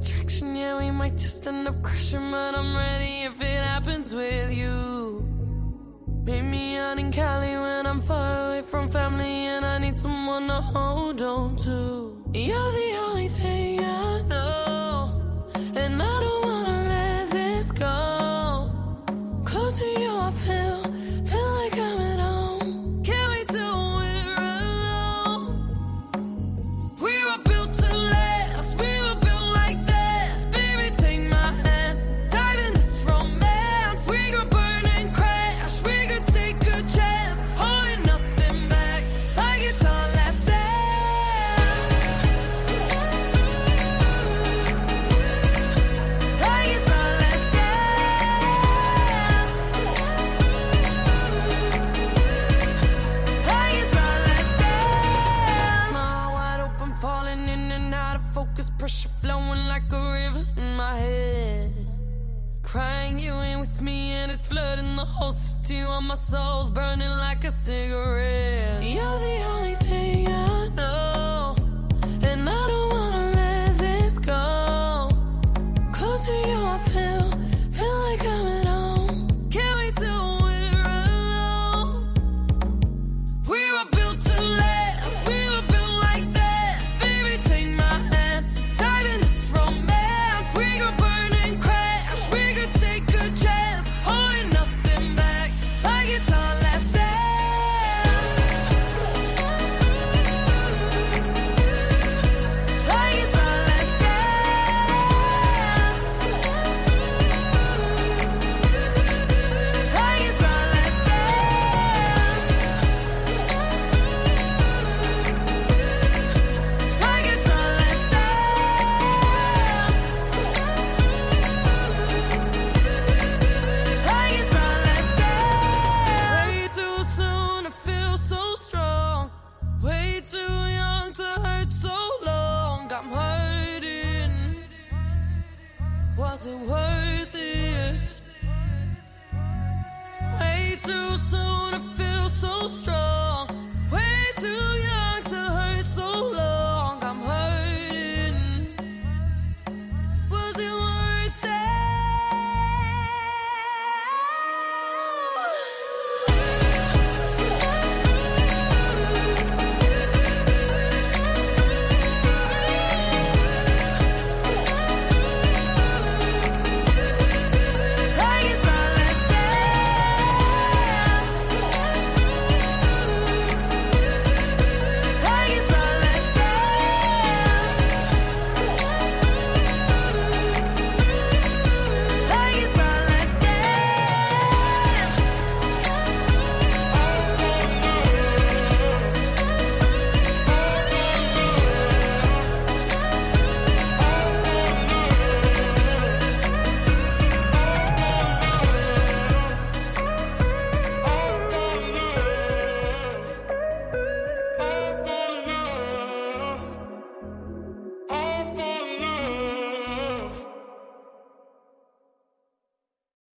distraction, yeah, we might just end up crashing, but I'm ready if it happens with you. Meet me out in Cali when I'm far away from family and I need someone to hold on to. You're the only thing I know, and I don't wanna let this go. Close to you, I feel like I'm at home. Can't wait till we're alone. We were built to last, we were built like that. Baby, take my hand, dive in this romance. We could burn and crash, we could take a chance, holding nothing back, like it's our last dance. Like it's our last dance. Like it's our last dance. My heart wide open, falling in and out of focus, pressure flowing like a river in my head. Crying you ain't with me and it's flooding the whole city while my soul's burning like a cigarette. You're the only thing I know, and I don't wanna let this go. Close to you, I feel like I'm at home. Can't wait till we're alone. We were built to last, we were built like that. Baby, take my hand, dive in this romance. We could burn and crash, we could take a chance, holding nothing back, like it's our last dance. Like it's our last dance. Like it's our last dance. Like it's our last dance. Like it's our last dance. Way too soon to feel so strong, way too young to hurt so long. I'm hurting. Was it worth